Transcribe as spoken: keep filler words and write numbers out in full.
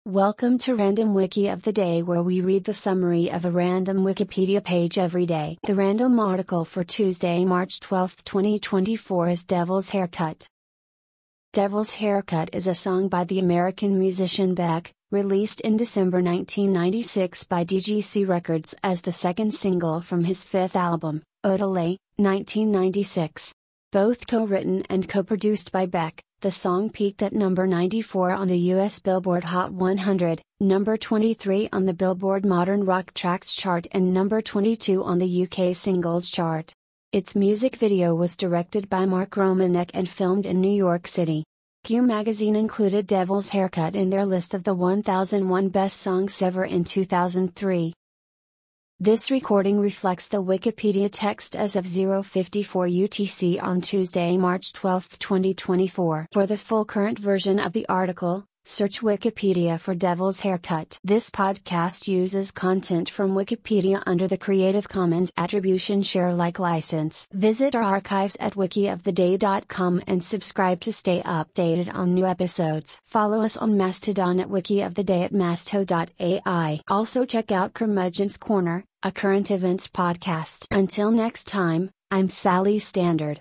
Welcome to Random Wiki of the Day, where we read the summary of a random Wikipedia page every day. The random article for Tuesday, March twelfth, twenty twenty-four is Devil's Haircut. Devil's Haircut is a song by the American musician Beck, released in December nineteen ninety-six by D G C Records as the second single from his fifth album, Odelay, nineteen ninety-six. Both co-written and co-produced by Beck, the song peaked at number ninety-four on the U S Billboard Hot one hundred, number twenty-three on the Billboard Modern Rock Tracks chart and number twenty-two on the U K Singles chart. Its music video was directed by Mark Romanek and filmed in New York City. Q Magazine included Devil's Haircut in their list of the one thousand one best songs ever in two thousand three. This recording reflects the Wikipedia text as of zero fifty-four U T C on Tuesday, March twelfth, twenty twenty-four. For the full current version of the article, search Wikipedia for Devil's Haircut. This podcast uses content from Wikipedia under the Creative Commons Attribution Share Alike license. Visit our archives at wiki of the day dot com and subscribe to stay updated on new episodes. Follow us on Mastodon at Wiki of the Day at masto dot A I. Also check out Curmudgeon's Corner, a current events podcast. Until next time, I'm Sally Standard.